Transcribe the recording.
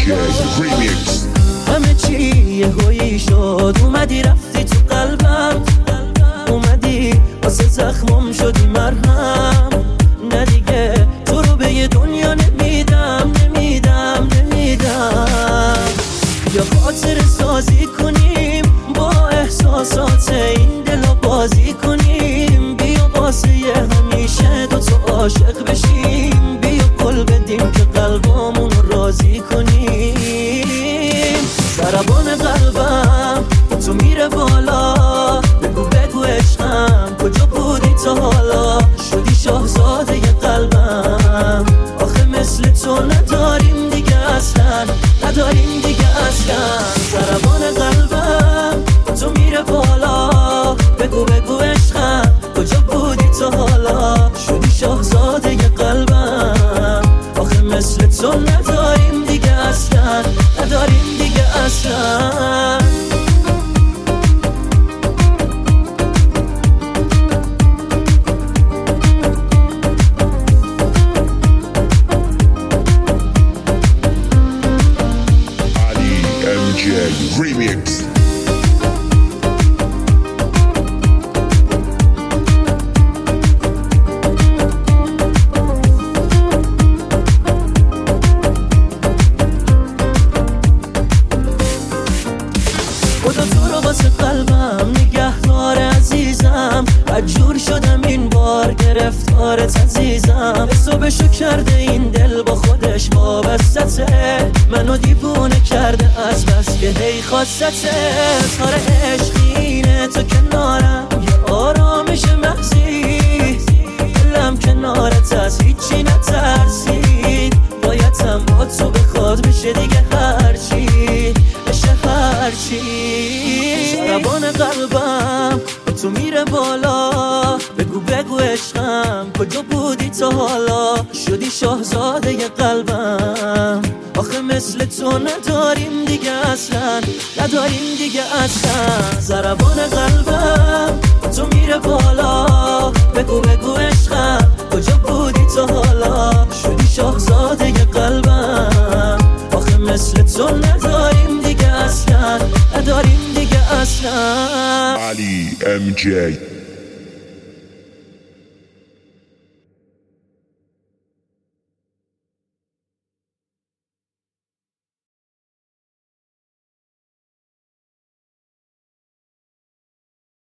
Remix. همه چی یه هویی شد، اومدی رفتی تو قلبم، اومدی واسه زخمم شدی مرهم. نه دیگه تو رو به یه دنیا نمیدم. یا خاطر سازی کنیم با احساسات این دل بازی کنیم. بیا واسه همیشه دوتا عاشق بشیم. بیا قول بدیم که قلبامون رو راضی کنیم. ضربان قلبم تو میره بالا، بگو عشقم کجا بودی تا حالا؟ شدی شاهزاده قلبم، آخه مثل تو نداریم دیگه اصلا. ضربان قلبم تو میره بالا، بگو عشقم کجا بودی تا حالا؟ شدی شاهزاده قلبم، آخه مثل تو نداریم دیگه اصلا. Remix. خدا تو رو واسه قلبم نگهدار عزیزم. عجور شدم این بار گرفتارت عزیزم. حسابشو کرده این دل با خودش وابستته، منو دیوونه کرده از بس که هی خواستته. تار عشقینه تو کنارم یه آرامش محضی، دلم کنارت از هیچی نترسید. بایدم با تو بخواد بشه دیگه هرچی. ضربان قلبم تو میره بالا، بگو عشقم کجا بودی تا حالا؟ شدی شاهزاده قلبم، آخه مثل تو نداریم دیگه اصلا. ضربان قلبم تو میره بالا، بگو عشقم کجا بودی تا حالا؟ شدی شاهزاده قلبم، آخه مثل تو نداریم دیگه اصلا. Ali MJ.